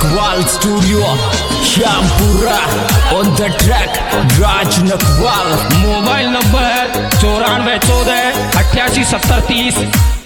Nakwal studio Shyampura on the track Raj Nakwal. Mobile number 9414 88 70 30।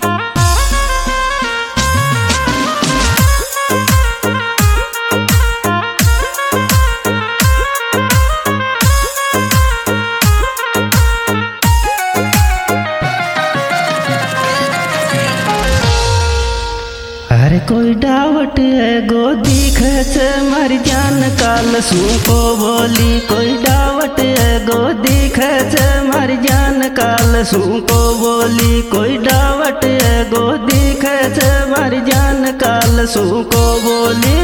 अरे कोई doubt है गोदी खच मर जान काल सूको बोली। कोई डावट है गोदी खच मर जान काल सूको बोली। कोई डावट है गोदी खच मर जान काल सूको बोली।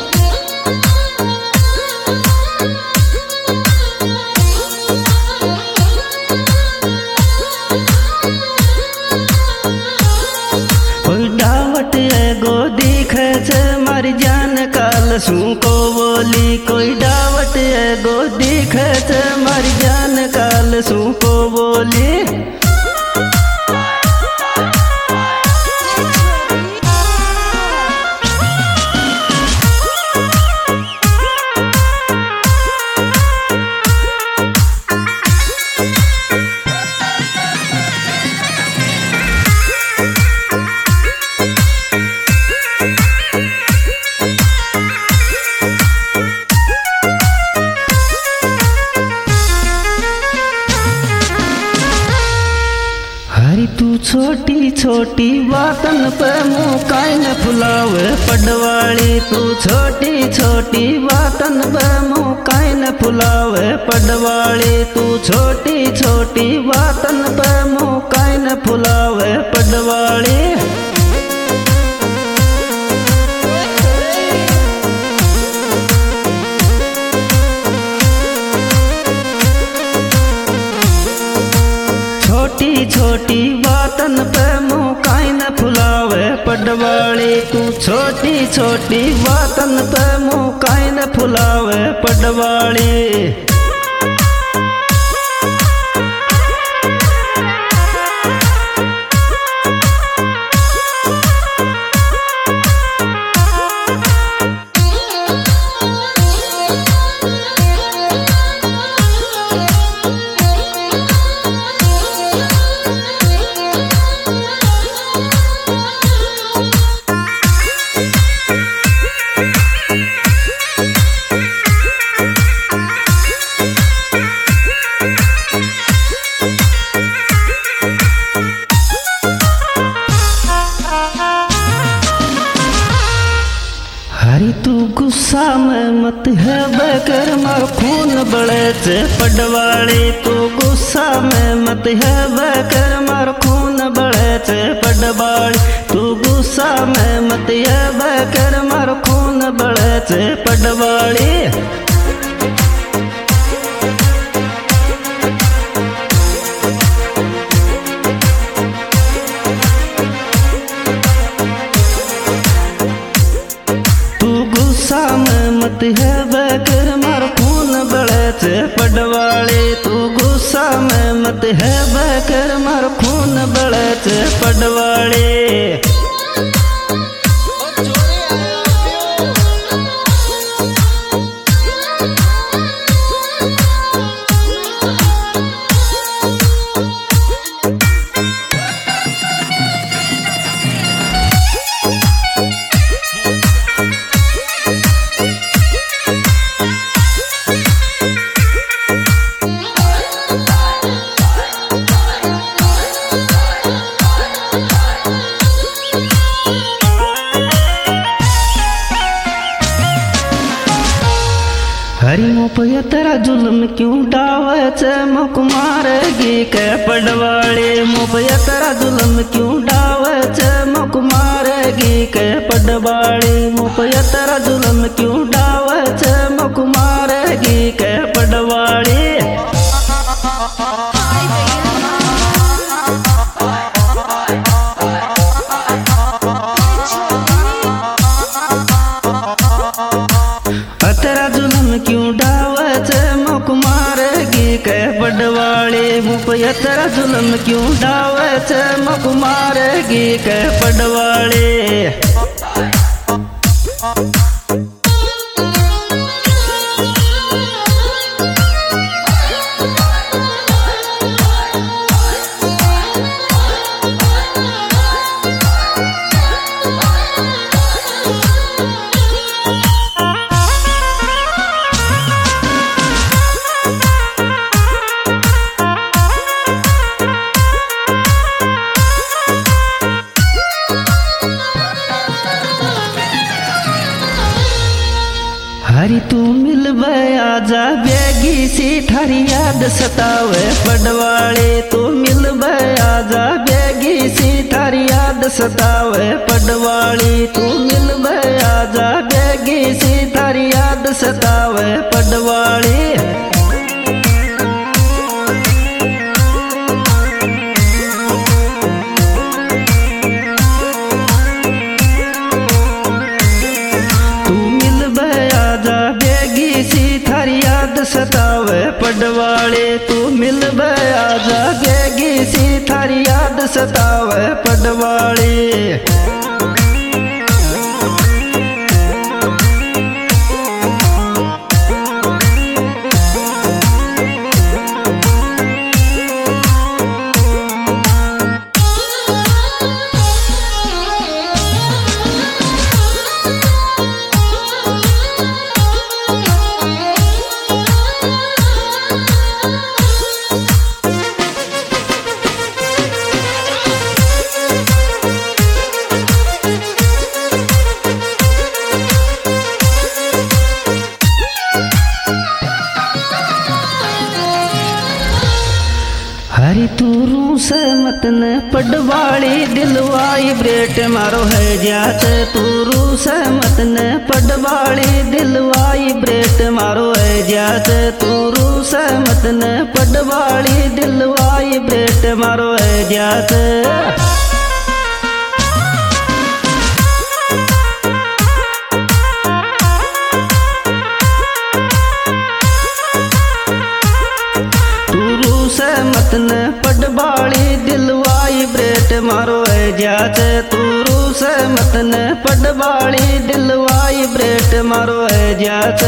गोदी खच मर जान काल सूको बोली। कोई डावट है गोदी खच मर जान काल सूको बोली। तू छोटी छोटी बातन पे मुँह काई न फुलावे पडवाली। तू छोटी छोटी बातन पे मुँह काई न फुलावे पडवाली। तू छोटी छोटी बातन पे मुँह काई न फुलावे पडवाली। छोटी छोटी बातन पे मुँह काई न फुलावे पडवाली। तू छोटी छोटी बातन पे मुँह काई न फुलावे पडवाली। हरी तू गुस्सा में मत है बकर मार खून बड़े से पडवाली। तू गुस्सा में मत है बकर मार खून बड़े से पडवाली। तू गुस्सा में मत है बकर मार खून बड़े से पडवाली। मत है बकर मार खून बड़े से पडवाली। तू गुस्सा में मत है बकर मार खून बड़े से पडवाली। हरी मोपया तेरा जुल्म क्यों डावे चे मुक मारेगी के पडवाली। मोपया तेरा जुल्म क्यों डावे चे मुक मारेगी के पडवाली। मोपया तेरा जुल्म क्यों डावे चे मुक मारेगी के पडवाली। तेरा जुल्म क्यों डावे चे मुक मारेगी के पडवाली। मुपया तेरा जुल्म क्यों डावे चे मुक मारेगी के पडवाली। हरी तू मिलवे आजा बेगी सी थारी याद सतावे पडवाले तू मिलवे आजा बेगी सी थारी याद सतावे पडवाली तू मिलवे आजा बेगी सी थारी याद सतावे पडवाली सतावे पडवाले तू मिलवे आजा बेगी सी थारी याद सतावे पडवाले हरी तू रूस मत न पडवाली दिलवाई ब्रेट मारो है जात तू रूस मत न पडवाली दिलवाई ब्रेट मारो है जात तू रूस मत न पडवाली दिलवाई ब्रेट मारो है जात मतन पडवाली दिलवाई ब्रेट मारो है जात तू रूस मतन पडवाली दिलवाई ब्रेट मारो है जात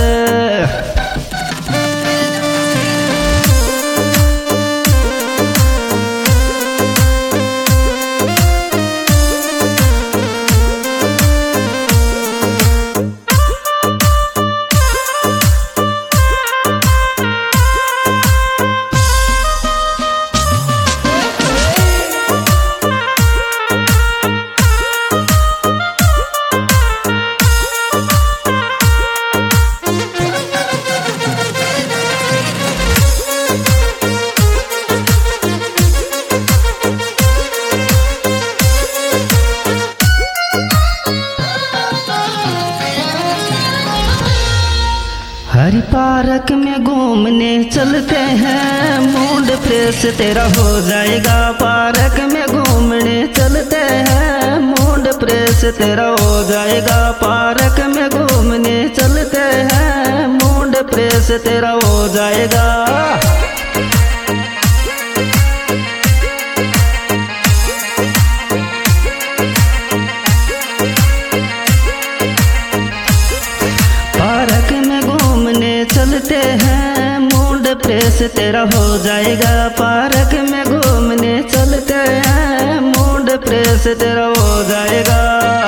हरी पार्क में घूमने चलते हैं मूड फ्रेश तेरा हो जाएगा पार्क में घूमने चलते हैं मूड फ्रेश तेरा हो जाएगा पार्क में घूमने चलते हैं मूड फ्रेश तेरा हो जाएगा चलते हैं मूड फ्रेश तेरा हो जाएगा पार्क में घूमने चलते हैं मूड फ्रेश तेरा हो जाएगा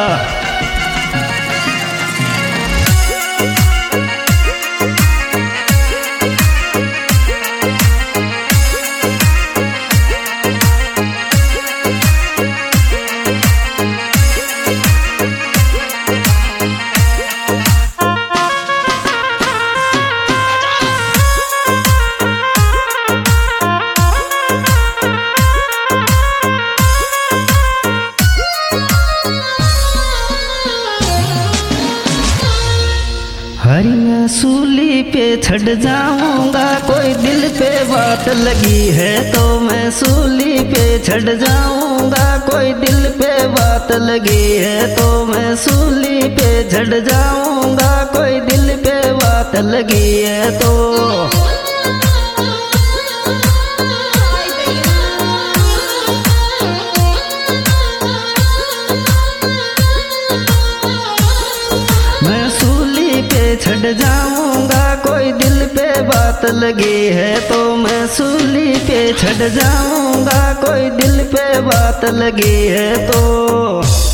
हरी मैं सूली पे छड़ जाऊंगा कोई दिल पे बात लगी है तो मैं सूली पे छड़ जाऊंगा कोई दिल पे बात लगी है तो मैं सूली पे छड़ जाऊंगा कोई दिल पे बात लगी है तो छड़ जाऊंगा कोई दिल पे बात लगी है तो मैं सूली पे छड़ जाऊंगा कोई दिल पे बात लगी है तो